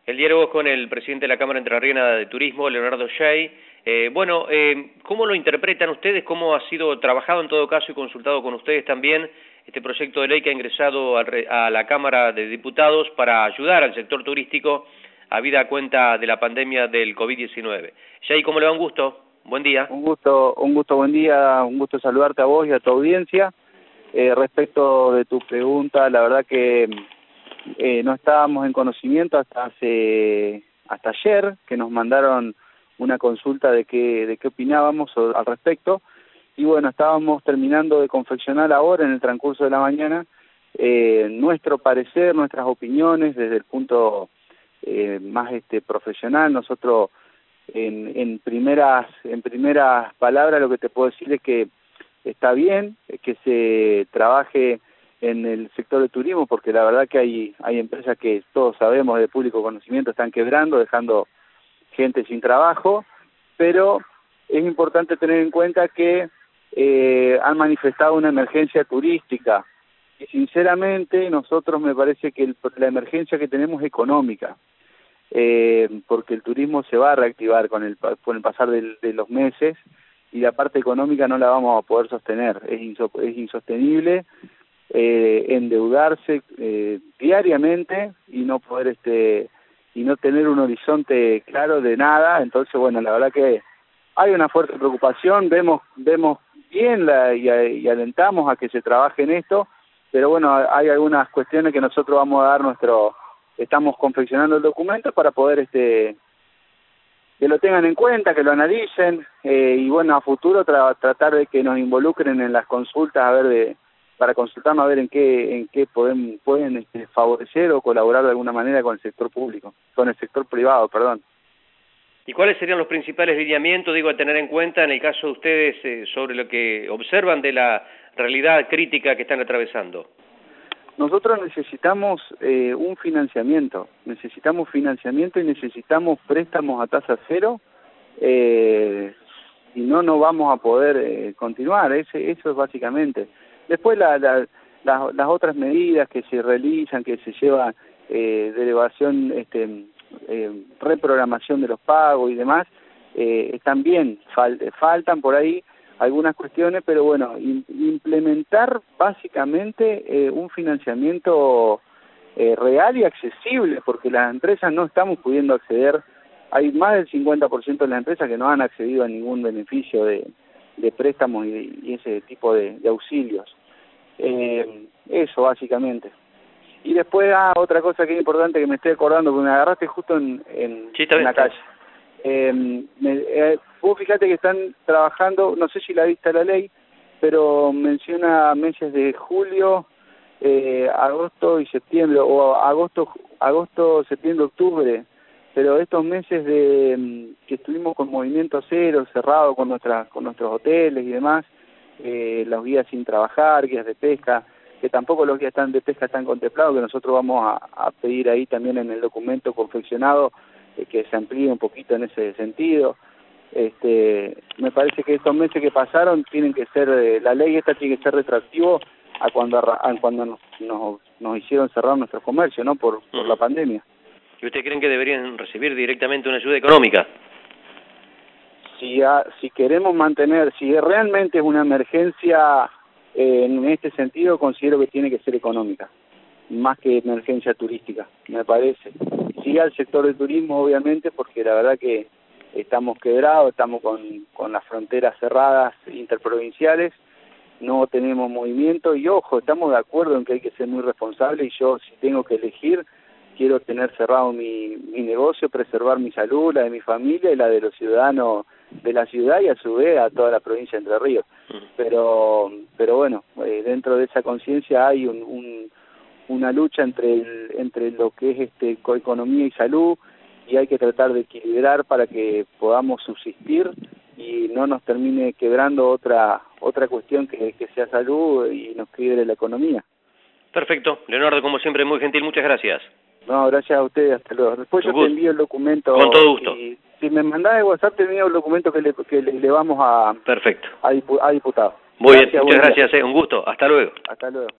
El diálogo es con el presidente de la Cámara Entrerriana de Turismo, Leonardo Shey. ¿Cómo lo interpretan ustedes? ¿Cómo ha sido trabajado en todo caso y consultado con ustedes también este proyecto de ley que ha ingresado a la Cámara de Diputados para ayudar al sector turístico habida cuenta de la pandemia del COVID-19? Shey, ¿cómo le va? Un gusto. Buen día. Un gusto, buen día, un gusto saludarte a vos y a tu audiencia. Respecto de tu pregunta, la verdad que no estábamos en conocimiento hasta ayer, que nos mandaron una consulta de qué opinábamos al respecto, y bueno, estábamos terminando de confeccionar ahora en el transcurso de la mañana nuestro parecer, nuestras opiniones desde el punto más profesional. Nosotros en primeras palabras lo que te puedo decir es que está bien que se trabaje en el sector de turismo, porque la verdad que hay empresas que todos sabemos de público conocimiento están quebrando, dejando gente sin trabajo, pero es importante tener en cuenta que han manifestado una emergencia turística y sinceramente nosotros me parece que la emergencia que tenemos es económica, porque el turismo se va a reactivar con el pasar de los meses y la parte económica no la vamos a poder sostener, es insostenible endeudarse diariamente y no poder y no tener un horizonte claro de nada. Entonces bueno, la verdad que hay una fuerte preocupación, vemos bien y alentamos a que se trabaje en esto, pero bueno, hay algunas cuestiones que nosotros vamos a dar estamos confeccionando el documento para poder que lo tengan en cuenta, que lo analicen, y bueno, a futuro tratar de que nos involucren en las consultas, para consultarnos a ver en qué pueden favorecer o colaborar de alguna manera con el sector público, con el sector privado, perdón. ¿Y cuáles serían los principales lineamientos, a tener en cuenta en el caso de ustedes sobre lo que observan de la realidad crítica que están atravesando? Nosotros necesitamos un financiamiento, y necesitamos préstamos a tasa cero, y no vamos a poder continuar, eso es básicamente. Después las otras medidas que se realizan, que se lleva delegación, reprogramación de los pagos y demás, están bien, faltan por ahí algunas cuestiones, pero bueno, implementar básicamente un financiamiento real y accesible, porque las empresas no estamos pudiendo acceder. Hay más del 50% de las empresas que no han accedido a ningún beneficio de préstamos y ese tipo de auxilios. Eso básicamente. Y después otra cosa que es importante que me estoy acordando, porque me agarraste justo en la calle. Vos fíjate que están trabajando, no sé si la viste la ley, pero menciona meses de julio, agosto y septiembre, o agosto, septiembre, octubre, pero estos meses que estuvimos con movimiento cero, cerrado con nuestros hoteles y demás, los guías sin trabajar, guías de pesca, que tampoco los guías de pesca están contemplados, que nosotros vamos a pedir ahí también en el documento confeccionado que se amplíe un poquito en ese sentido. Me parece que estos meses que pasaron tienen que ser, la ley esta tiene que ser retroactivo a cuando nos hicieron cerrar nuestros comercios, ¿no? Por la pandemia. ¿Y ustedes creen que deberían recibir directamente una ayuda económica? Si queremos mantener, si realmente es una emergencia en este sentido, considero que tiene que ser económica, más que emergencia turística, me parece. Sí al sector del turismo, obviamente, porque la verdad que estamos quebrados, estamos con las fronteras cerradas interprovinciales, no tenemos movimiento y ojo, estamos de acuerdo en que hay que ser muy responsable y yo si tengo que elegir, quiero tener cerrado mi negocio, preservar mi salud, la de mi familia y la de los ciudadanos de la ciudad y a su vez a toda la provincia de Entre Ríos. Pero bueno, dentro de esa conciencia hay una lucha entre lo que es economía y salud, y hay que tratar de equilibrar para que podamos subsistir y no nos termine quebrando otra cuestión que sea salud y nos quiebre la economía. Perfecto. Leonardo, como siempre, muy gentil, muchas gracias. No, gracias a ustedes, hasta luego. Después yo te envío el documento. Con todo gusto. Y si me mandás de WhatsApp te envío el documento que le vamos Perfecto. a diputado. Muy bien, muchas gracias, un gusto. Hasta luego. Hasta luego.